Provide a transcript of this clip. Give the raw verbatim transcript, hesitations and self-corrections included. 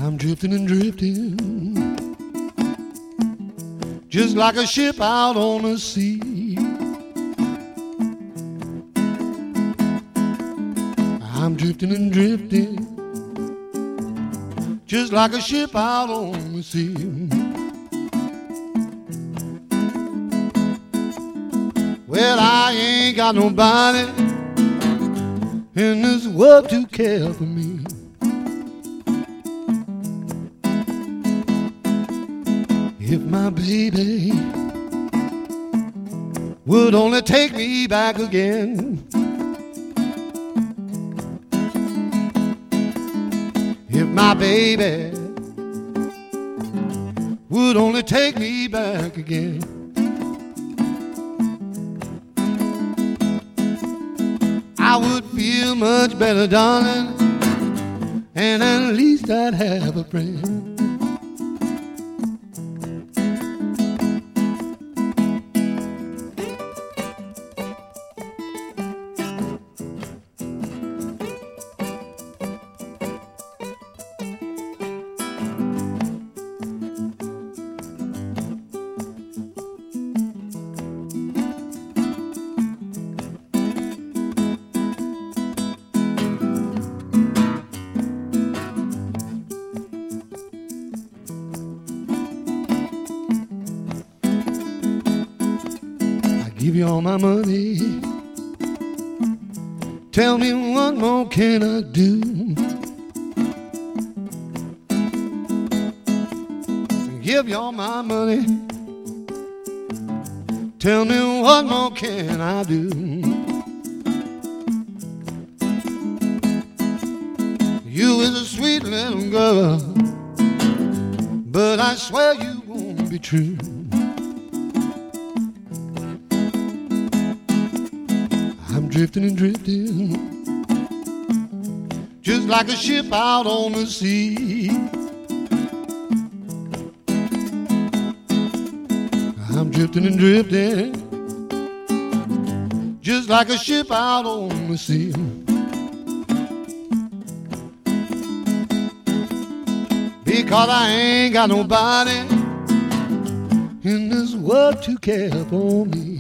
I'm drifting and drifting, just like a ship out on the sea. I'm drifting and drifting, just like a ship out on the sea. Well, I ain't got nobody in this world to care for me. If my baby would only take me back again, if my baby would only take me back again, I would feel much better, darling, and at least I'd have a friend. Give you all my money, tell me what more can I do? Give you all my money, tell me what more can I do? You is a sweet little girl, but I swear you won't be true. I'm drifting and drifting, just like a ship out on the sea. I'm drifting and drifting, just like a ship out on the sea. Because I ain't got nobody in this world to care for me.